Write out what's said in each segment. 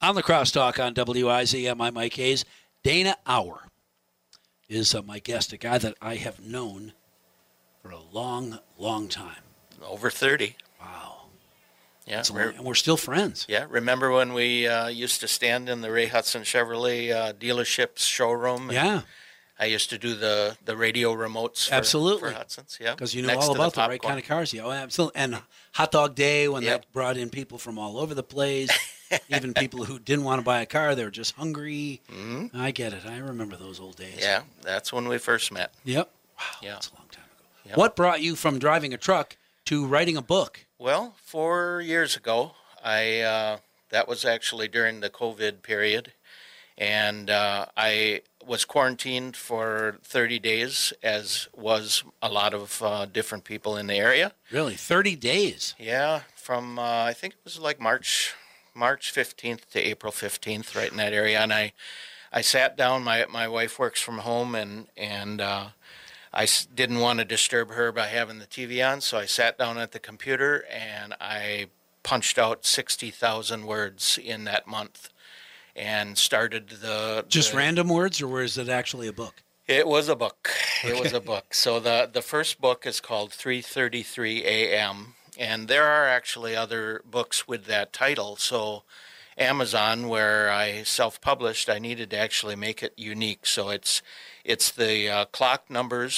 On the Crosstalk on WIZM, I'm Mike Hayes. Dana Auer is my guest, a guy that I have known for a long, long time. Over 30. Wow. Yeah, And we're still friends. Yeah, remember when we used to stand in the Ray Hudson Chevrolet dealership's showroom? Yeah. I used to do the radio remotes for Hudson's. Yeah, because you know all about the right kind of cars. Yeah, oh, absolutely. And Hot Dog Day, when that brought in people from all over the place, even people who didn't want to buy a car, they were just hungry. Mm-hmm. I get it. I remember those old days. Yeah, that's when we first met. Yep. Wow, that's a long time ago. Yep. What brought you from driving a truck to writing a book? Well, 4 years ago, that was actually during the COVID period, and I was quarantined for 30 days, as was a lot of different people in the area. Really? 30 days? Yeah, from I think it was like March 15th to April 15th, right in that area. And I sat down. My wife works from home, and I didn't want to disturb her by having the TV on, so I sat down at the computer and I punched out 60,000 words in that month. And started Just random words, or was it actually a book? It was a book. Okay. It was a book. So the first book is called 3:33 a.m., and there are actually other books with that title. So Amazon, where I self-published, I needed to actually make it unique. So it's the clock numbers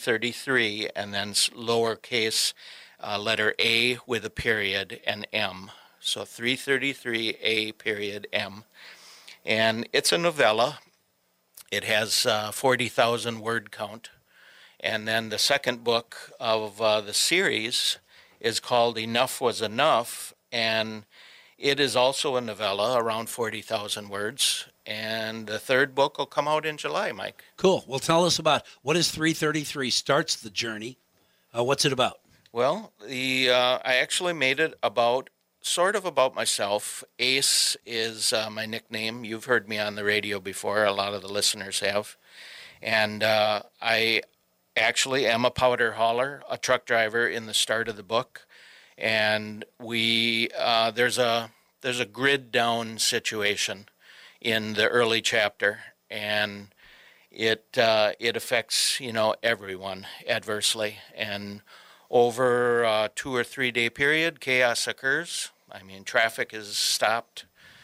333 and then lowercase letter A with a period and M. So 333 A period M. And it's a novella. It has 40,000 word count. And then the second book of the series is called Enough Was Enough, and it is also a novella, around 40,000 words. And the third book will come out in July, Mike. Cool. Well, tell us about what is 333 starts the journey. What's it about? Well, I actually made it sort of about myself. Ace is my nickname. You've heard me on the radio before. A lot of the listeners have. And I actually am a powder hauler, a truck driver in the start of the book. And there's a grid down situation in the early chapter, and it affects everyone adversely. And over a 2 or 3 day period, chaos occurs. I mean, traffic is stopped.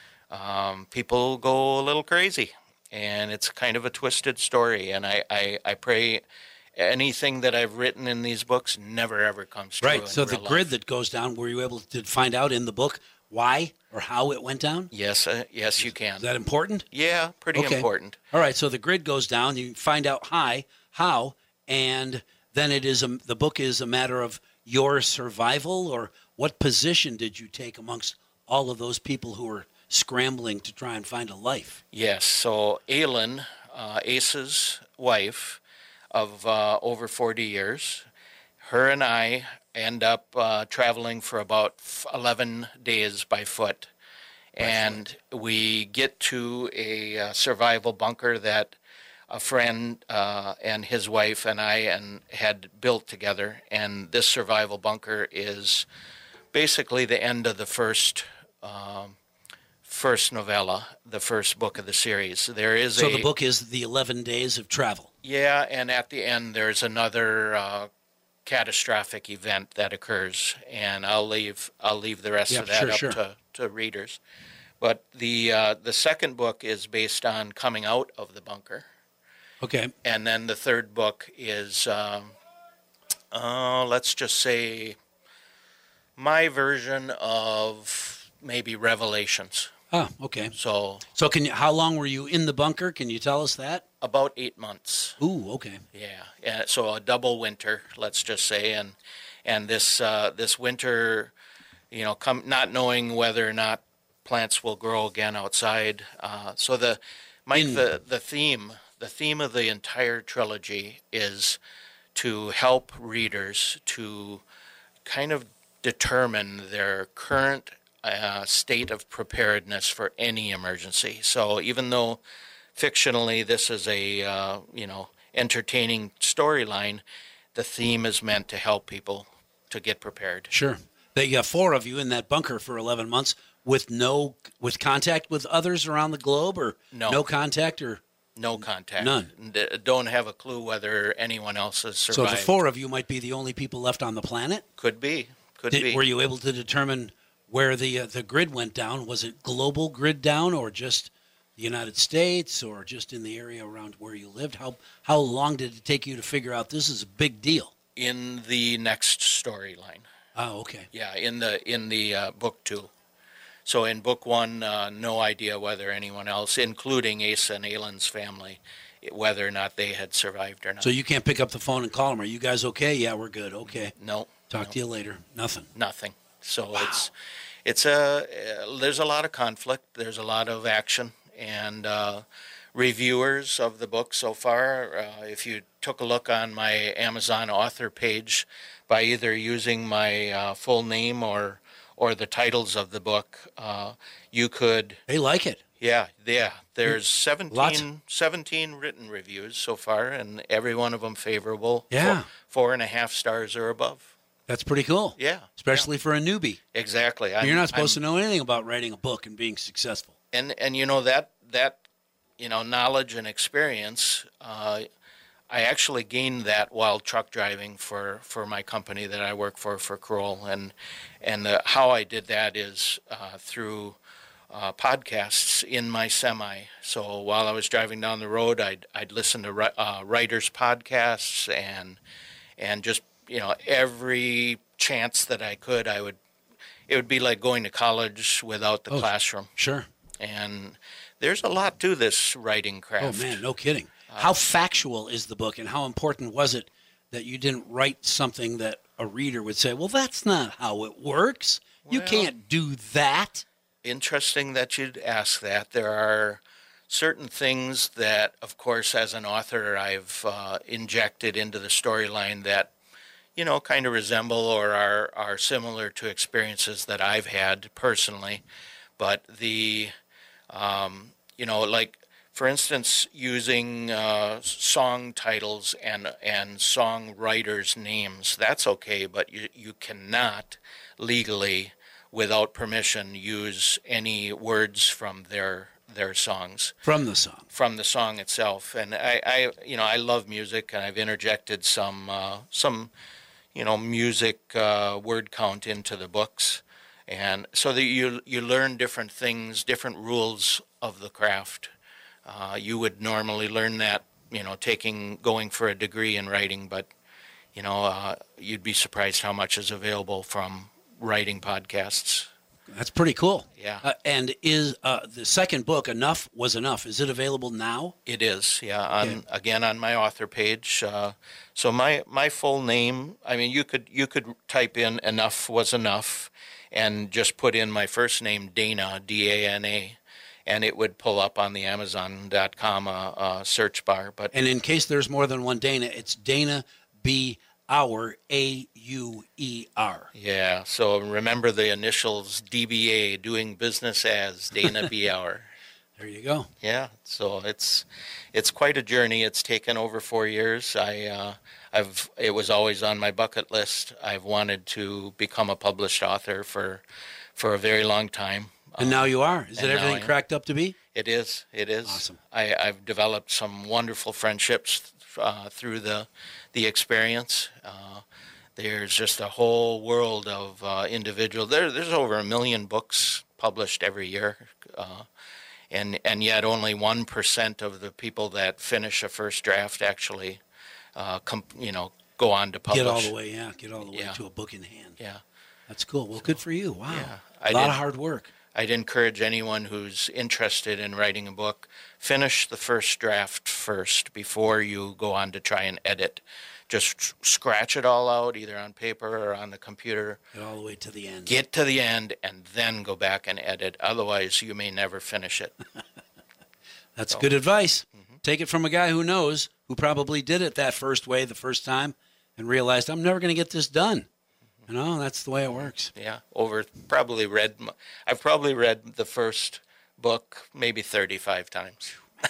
People go a little crazy, and it's kind of a twisted story. And I pray anything that I've written in these books never, ever comes true. Right, so the grid that goes down, were you able to find out in the book why or how it went down? Yes, yes, you can. Is that important? Yeah, pretty important. All right, so the grid goes down, you find out how, and then the book is a matter of your survival, or what position did you take amongst all of those people who were scrambling to try and find a life? Yes, so Aylin, Ace's wife of over 40 years, her and I end up traveling for about 11 days by foot. And we get to a survival bunker that a friend and his wife and I had built together. And this survival bunker is basically the end of the first novella, the first book of the series. So the book is the 11 days of travel. Yeah, and at the end there's another catastrophic event that occurs, and I'll leave the rest of that to readers. But the second book is based on coming out of the bunker. Okay. And then the third book is, let's just say, my version of maybe Revelations. Oh, okay. So how long were you in the bunker? Can you tell us that? About 8 months. Ooh, okay. Yeah. So a double winter, let's just say, and this winter, not knowing whether or not plants will grow again outside. So the theme of the entire trilogy is to help readers to kind of determine their current state of preparedness for any emergency. So even though fictionally this is a entertaining storyline, the theme is meant to help people to get prepared. Sure. They got 4 of you in that bunker for 11 months. with contact with others around the globe, or No. contact, or No contact. None. Don't have a clue whether anyone else has so survived. the four of you might be the only people left on the planet? Could be. Could be. Were you able to determine where the grid went down? Was it global grid down, or just the United States, or just in the area around where you lived? How long did it take you to figure out this is a big deal? In the next storyline. Oh, okay. Yeah, in the book 2. So in book 1, no idea whether anyone else, including Asa and Aylin's family, whether or not they had survived or not. So you can't pick up the phone and call them. Are you guys okay? Yeah, we're good. Okay. No. Talk to you later. Nothing. Nothing. So Wow. there's a lot of conflict. There's a lot of action, and reviewers of the book so far. If you took a look on my Amazon author page, by either using my full name or the titles of the book, you could. They like it. Yeah. There's 17, Lots. 17 written reviews so far, and every one of them favorable. Yeah. 4.5 stars or above. That's pretty cool. Yeah. Especially for a newbie. Exactly. You're not supposed to know anything about writing a book and being successful. And that knowledge and experience, I actually gained that while truck driving for my company that I work for Kroll, and how I did that is through podcasts in my semi. So while I was driving down the road, I'd listen to writers' podcasts, and just every chance that I could, it would be like going to college without the classroom. Sure. And there's a lot to this writing craft. Oh, man, no kidding. How factual is the book, and how important was it that you didn't write something that a reader would say, well, that's not how it works. You Well, can't do that. Interesting that you'd ask that. There are certain things that, of course, as an author, I've injected into the storyline that, kind of resemble or are similar to experiences that I've had personally. But like, for instance, using song titles and song writers' names, that's okay, but you cannot legally, without permission, use any words from their songs. From the song. From the song itself. And I love music, and I've interjected some music word count into the books, and so that you learn different things, different rules of the craft. You would normally learn that, going for a degree in writing, but you'd be surprised how much is available from writing podcasts. That's pretty cool. Yeah. And is the second book, Enough Was Enough, is it available now? It is, yeah. Again, on my author page. So my full name. I mean, you could type in "Enough Was Enough" and just put in my first name, Dana, D-A-N-A, and it would pull up on the Amazon.com search bar. And in case there's more than one Dana, it's Dana B. Auer, A-U-E-R. Yeah. So remember the initials DBA, doing business as Dana B. Auer. There you go. Yeah, so it's quite a journey. It's taken over 4 years. It was always on my bucket list. I've wanted to become a published author for a very long time. And now you are. Is it and now everything I am. cracked up to be? It is. Awesome. I've developed some wonderful friendships through the experience. There's just a whole world of individuals. There's over 1 million books published every year. And yet only 1% of the people that finish a first draft actually, go on to publish. Get all the way Yeah. to a book in hand. Yeah. That's cool. Well, good for you. Wow. Yeah. A lot of hard work. I'd encourage anyone who's interested in writing a book, finish the first draft first before you go on to try and edit. Just scratch it all out, either on paper or on the computer. Get all the way to the end. Get to the end and then go back and edit. Otherwise, you may never finish it. That's good advice. Take it from a guy who knows, who probably did it that first way the first time and realized, I'm never going to get this done. That's the way it works. Yeah, I've probably read the first book maybe 35 times.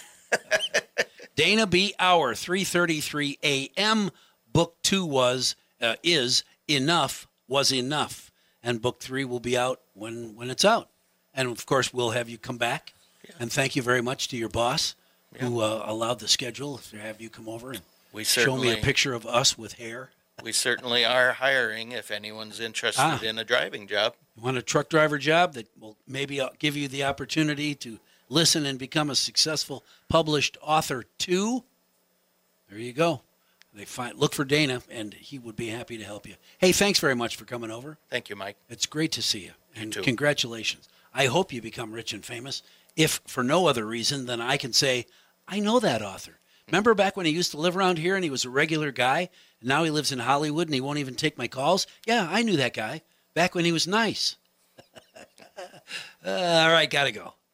Dana B. Auer, 3:33 a.m. Book 2 is Enough Was Enough. And Book 3 will be out when it's out. And, of course, we'll have you come back. Yeah. And thank you very much to your boss who allowed the schedule to have you come over and show me a picture of us with hair. We certainly are hiring if anyone's interested in a driving job. You want a truck driver job that will maybe give you the opportunity to listen and become a successful published author too? There you go. Look for Dana, and he would be happy to help you. Hey, thanks very much for coming over. Thank you, Mike. It's great to see you. And you too. Congratulations. I hope you become rich and famous, if for no other reason than I can say, I know that author. Remember back when he used to live around here and he was a regular guy, and now he lives in Hollywood and he won't even take my calls? Yeah, I knew that guy back when he was nice. All right, gotta go.